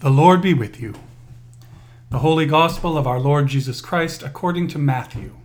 The Lord be with you. The Holy Gospel of our Lord Jesus Christ according to Matthew.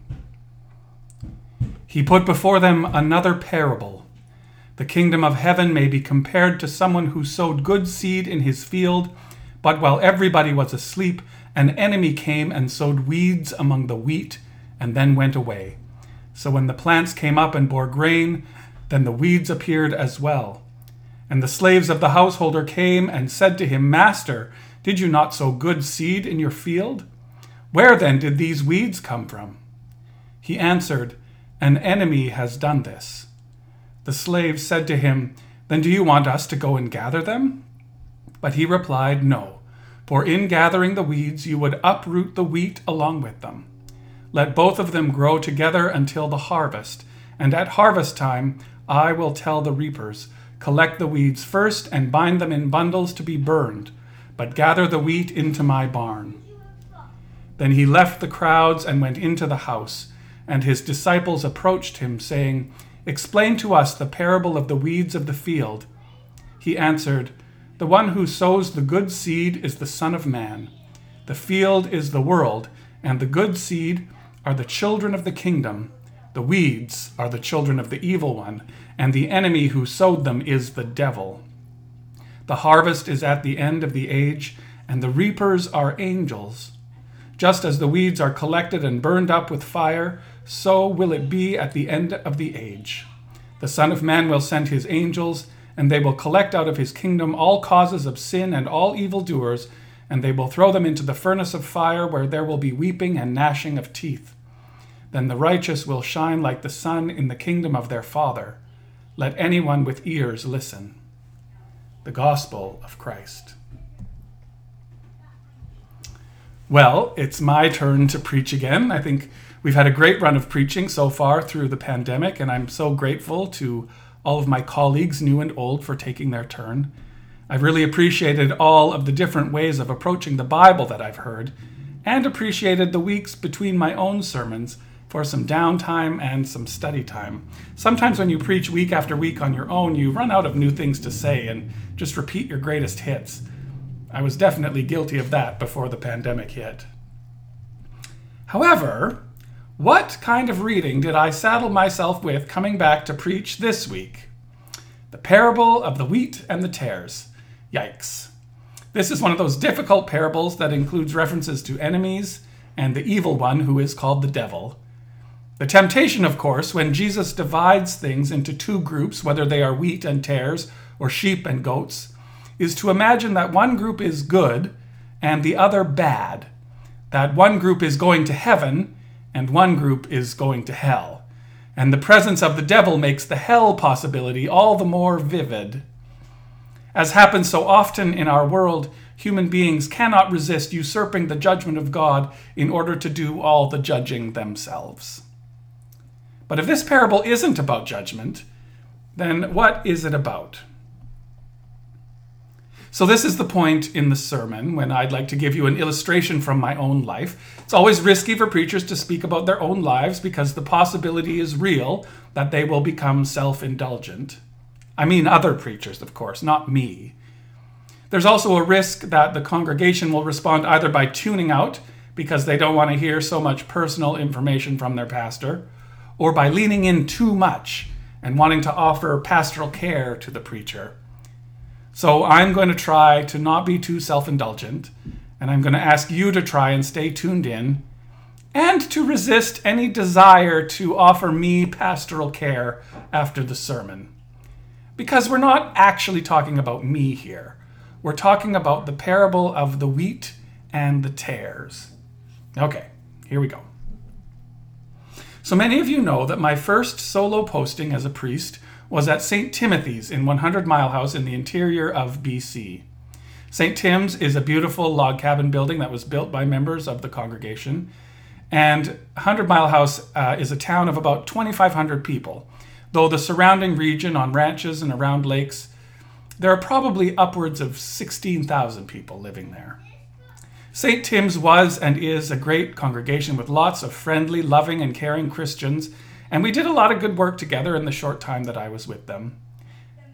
He put before them another parable. The kingdom of heaven may be compared to someone who sowed good seed in his field, but while everybody was asleep, an enemy came and sowed weeds among the wheat and then went away. So when the plants came up and bore grain, then the weeds appeared as well. And the slaves of the householder came and said to him, "Master, did you not sow good seed in your field? Where then did these weeds come from?" He answered, "An enemy has done this." The slaves said to him, "Then do you want us to go and gather them?" But he replied, "No, for in gathering the weeds you would uproot the wheat along with them. Let both of them grow together until the harvest, and at harvest time I will tell the reapers, 'Collect the weeds first and bind them in bundles to be burned, but gather the wheat into my barn.'" Then he left the crowds and went into the house, and his disciples approached him, saying, "Explain to us the parable of the weeds of the field." He answered, "The one who sows the good seed is the Son of Man. The field is the world, and the good seed are the children of the kingdom. The weeds are the children of the evil one, and the enemy who sowed them is the devil. The harvest is at the end of the age, and the reapers are angels. Just as the weeds are collected and burned up with fire, so will it be at the end of the age. The Son of Man will send his angels, and they will collect out of his kingdom all causes of sin and all evildoers, and they will throw them into the furnace of fire, where there will be weeping and gnashing of teeth. Then the righteous will shine like the sun in the kingdom of their Father. Let anyone with ears listen." The Gospel of Christ. Well, it's my turn to preach again. I think we've had a great run of preaching so far through the pandemic, and I'm so grateful to all of my colleagues, new and old, for taking their turn. I've really appreciated all of the different ways of approaching the Bible that I've heard, and appreciated the weeks between my own sermons for some downtime and some study time. Sometimes when you preach week after week on your own, you run out of new things to say and just repeat your greatest hits. I was definitely guilty of that before the pandemic hit. However, what kind of reading did I saddle myself with coming back to preach this week? The parable of the wheat and the tares. Yikes. This is one of those difficult parables that includes references to enemies and the evil one who is called the devil. The temptation, of course, when Jesus divides things into two groups, whether they are wheat and tares or sheep and goats, is to imagine that one group is good and the other bad, that one group is going to heaven and one group is going to hell. And the presence of the devil makes the hell possibility all the more vivid. As happens so often in our world, human beings cannot resist usurping the judgment of God in order to do all the judging themselves. But if this parable isn't about judgment, then what is it about? So this is the point in the sermon when I'd like to give you an illustration from my own life. It's always risky for preachers to speak about their own lives because the possibility is real that they will become self-indulgent. I mean other preachers, of course, not me. There's also a risk that the congregation will respond either by tuning out because they don't want to hear so much personal information from their pastor, or by leaning in too much and wanting to offer pastoral care to the preacher. So I'm going to try to not be too self-indulgent, and I'm going to ask you to try and stay tuned in, and to resist any desire to offer me pastoral care after the sermon. Because we're not actually talking about me here. We're talking about the parable of the wheat and the tares. Okay, here we go. So many of you know that my first solo posting as a priest was at St. Timothy's in 100 Mile House in the interior of BC. St. Tim's is a beautiful log cabin building that was built by members of the congregation, and 100 Mile House is a town of about 2,500 people, though the surrounding region on ranches and around lakes, there are probably upwards of 16,000 people living there. St. Tim's was and is a great congregation with lots of friendly, loving, and caring Christians, and we did a lot of good work together in the short time that I was with them.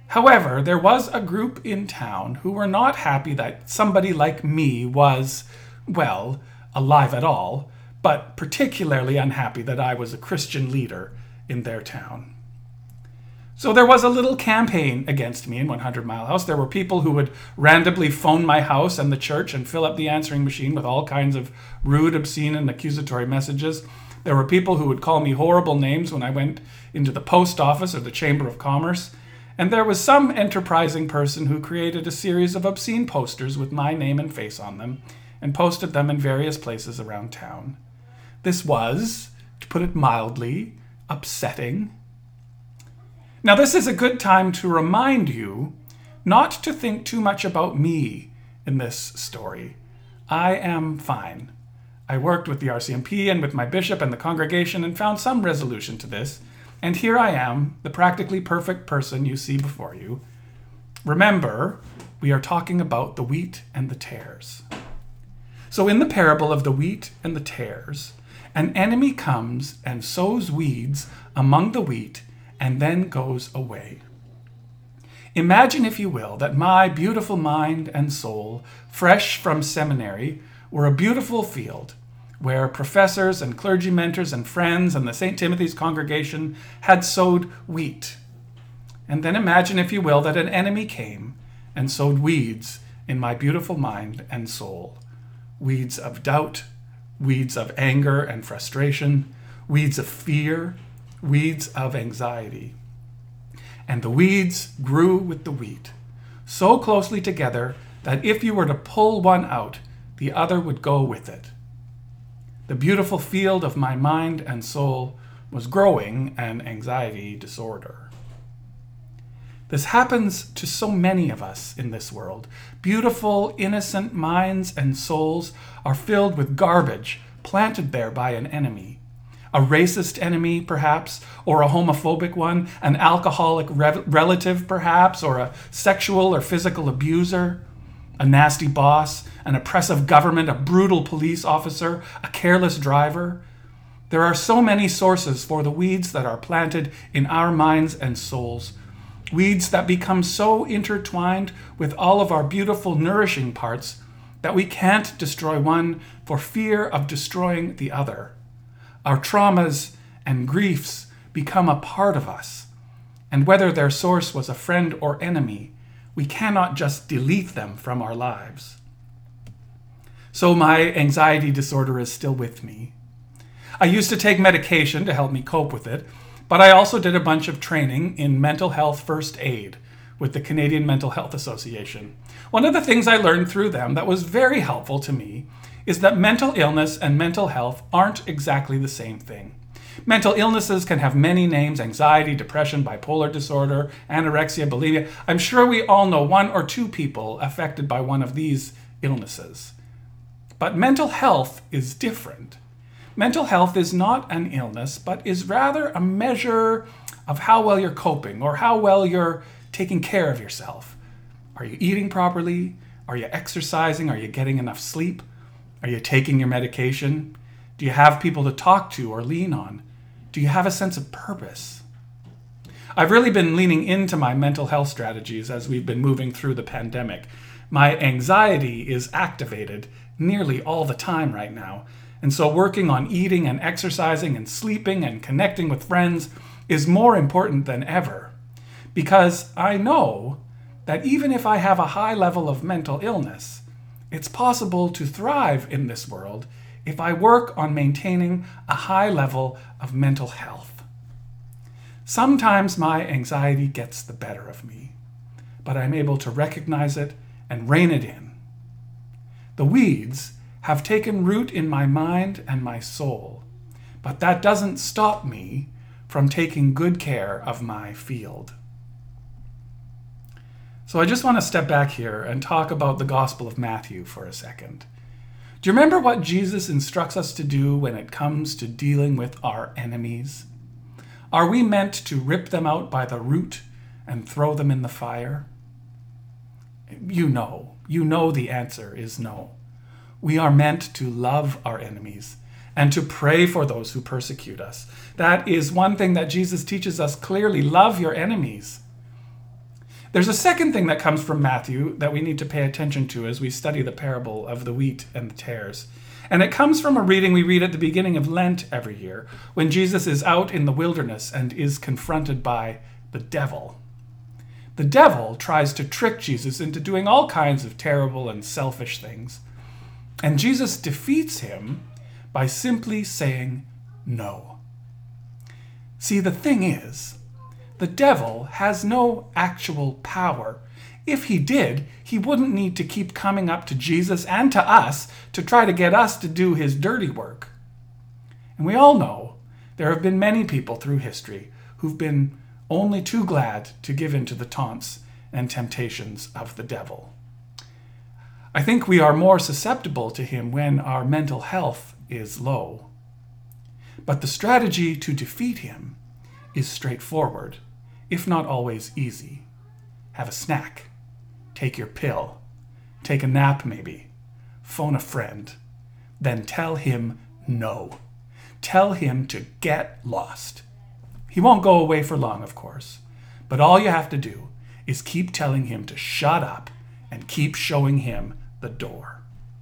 However, there was a group in town who were not happy that somebody like me was, well, alive at all, but particularly unhappy that I was a Christian leader in their town. So there was a little campaign against me in 100 Mile House. There were people who would randomly phone my house and the church and fill up the answering machine with all kinds of rude, obscene, and accusatory messages. There were people who would call me horrible names when I went into the post office or the Chamber of Commerce. And there was some enterprising person who created a series of obscene posters with my name and face on them and posted them in various places around town. This was, to put it mildly, upsetting. Now, this is a good time to remind you not to think too much about me in this story. I am fine. I worked with the RCMP and with my bishop and the congregation and found some resolution to this. And here I am, the practically perfect person you see before you. Remember, we are talking about the wheat and the tares. So in the parable of the wheat and the tares, an enemy comes and sows weeds among the wheat and then goes away. Imagine, if you will, that my beautiful mind and soul, fresh from seminary, were a beautiful field where professors and clergy mentors and friends and the St. Timothy's congregation had sowed wheat. And then imagine, if you will, that an enemy came and sowed weeds in my beautiful mind and soul. Weeds of doubt, weeds of anger and frustration, weeds of fear, weeds of anxiety. And the weeds grew with the wheat, so closely together that if you were to pull one out, the other would go with it. The beautiful field of my mind and soul was growing an anxiety disorder. This happens to so many of us in this world. Beautiful, innocent minds and souls are filled with garbage planted there by an enemy. A racist enemy, perhaps, or a homophobic one, an alcoholic relative, perhaps, or a sexual or physical abuser, a nasty boss, an oppressive government, a brutal police officer, a careless driver. There are so many sources for the weeds that are planted in our minds and souls, weeds that become so intertwined with all of our beautiful, nourishing parts that we can't destroy one for fear of destroying the other. Our traumas and griefs become a part of us, and whether their source was a friend or enemy, we cannot just delete them from our lives. So my anxiety disorder is still with me. I used to take medication to help me cope with it, but I also did a bunch of training in mental health first aid with the Canadian Mental Health Association. One of the things I learned through them that was very helpful to me is that mental illness and mental health aren't exactly the same thing. Mental illnesses can have many names: anxiety, depression, bipolar disorder, anorexia, bulimia. I'm sure we all know one or two people affected by one of these illnesses. But mental health is different. Mental health is not an illness, but is rather a measure of how well you're coping or how well you're taking care of yourself. Are you eating properly? Are you exercising? Are you getting enough sleep? Are you taking your medication? Do you have people to talk to or lean on? Do you have a sense of purpose? I've really been leaning into my mental health strategies as we've been moving through the pandemic. My anxiety is activated nearly all the time right now. And so working on eating and exercising and sleeping and connecting with friends is more important than ever. Because I know that even if I have a high level of mental illness, it's possible to thrive in this world if I work on maintaining a high level of mental health. Sometimes my anxiety gets the better of me, but I'm able to recognize it and rein it in. The weeds have taken root in my mind and my soul, but that doesn't stop me from taking good care of my field. So I just want to step back here and talk about the Gospel of Matthew for a second. Do you remember what Jesus instructs us to do when it comes to dealing with our enemies? Are we meant to rip them out by the root and throw them in the fire? You know the answer is no. We are meant to love our enemies and to pray for those who persecute us. That is one thing that Jesus teaches us clearly: love your enemies. There's a second thing that comes from Matthew that we need to pay attention to as we study the parable of the wheat and the tares. And it comes from a reading we read at the beginning of Lent every year, when Jesus is out in the wilderness and is confronted by the devil. The devil tries to trick Jesus into doing all kinds of terrible and selfish things. And Jesus defeats him by simply saying no. See, the thing is, the devil has no actual power. If he did, he wouldn't need to keep coming up to Jesus and to us to try to get us to do his dirty work. And we all know there have been many people through history who've been only too glad to give in to the taunts and temptations of the devil. I think we are more susceptible to him when our mental health is low. But the strategy to defeat him is straightforward, if not always easy. Have a snack. Take your pill. Take a nap maybe. Phone a friend. Then tell him no. Tell him to get lost. He won't go away for long, of course, but all you have to do is keep telling him to shut up and keep showing him the door.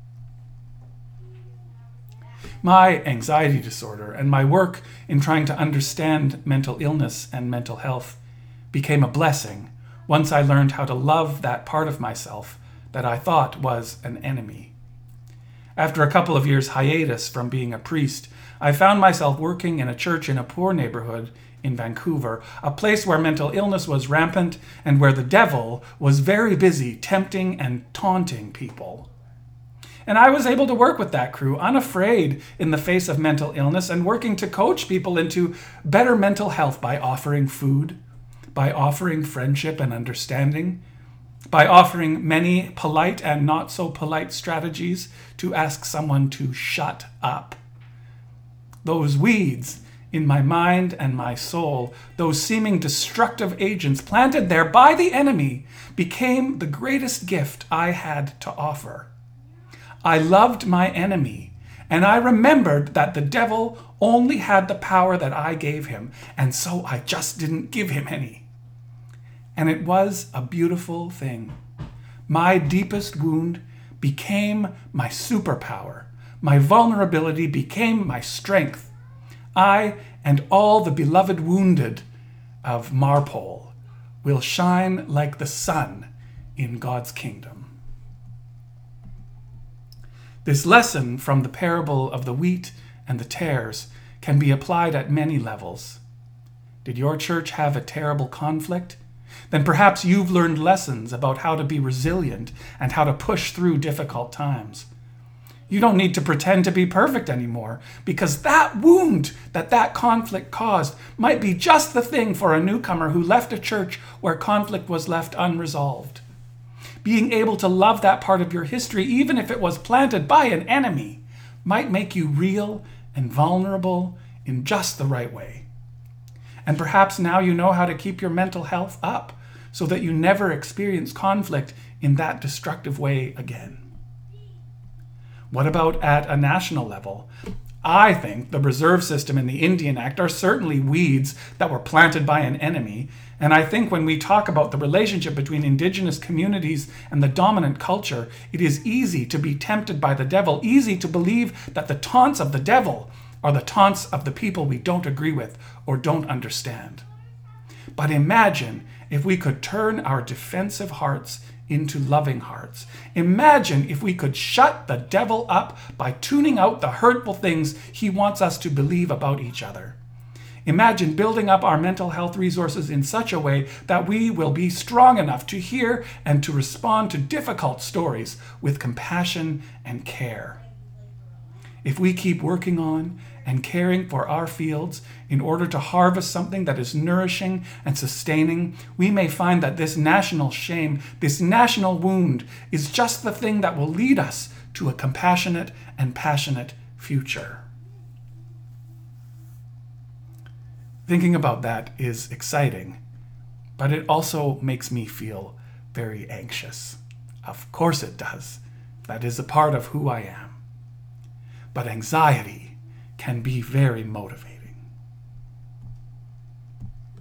My anxiety disorder and my work in trying to understand mental illness and mental health became a blessing once I learned how to love that part of myself that I thought was an enemy. After a couple of years' hiatus from being a priest, I found myself working in a church in a poor neighborhood in Vancouver, a place where mental illness was rampant and where the devil was very busy tempting and taunting people. And I was able to work with that crew, unafraid in the face of mental illness and working to coach people into better mental health by offering food, by offering friendship and understanding, by offering many polite and not so polite strategies to ask someone to shut up. Those weeds in my mind and my soul, those seeming destructive agents planted there by the enemy, became the greatest gift I had to offer. I loved my enemy, and I remembered that the devil only had the power that I gave him, and so I just didn't give him any. And it was a beautiful thing. My deepest wound became my superpower. My vulnerability became my strength. I and all the beloved wounded of Marpole will shine like the sun in God's kingdom. This lesson from the parable of the wheat and the tares can be applied at many levels. Did your church have a terrible conflict? Then perhaps you've learned lessons about how to be resilient and how to push through difficult times. You don't need to pretend to be perfect anymore, because that wound that conflict caused might be just the thing for a newcomer who left a church where conflict was left unresolved. Being able to love that part of your history, even if it was planted by an enemy, might make you real and vulnerable in just the right way. And perhaps now you know how to keep your mental health up so that you never experience conflict in that destructive way again. What about at a national level? I think the reserve system and the Indian Act are certainly weeds that were planted by an enemy. And I think when we talk about the relationship between Indigenous communities and the dominant culture, it is easy to be tempted by the devil, easy to believe that the taunts of the devil are the taunts of the people we don't agree with or don't understand. But imagine if we could turn our defensive hearts into loving hearts. Imagine if we could shut the devil up by tuning out the hurtful things he wants us to believe about each other. Imagine building up our mental health resources in such a way that we will be strong enough to hear and to respond to difficult stories with compassion and care. If we keep working on and caring for our fields in order to harvest something that is nourishing and sustaining, we may find that this national shame, this national wound, is just the thing that will lead us to a compassionate and passionate future. Thinking about that is exciting, but it also makes me feel very anxious. Of course it does. That is a part of who I am. But anxiety can be very motivating.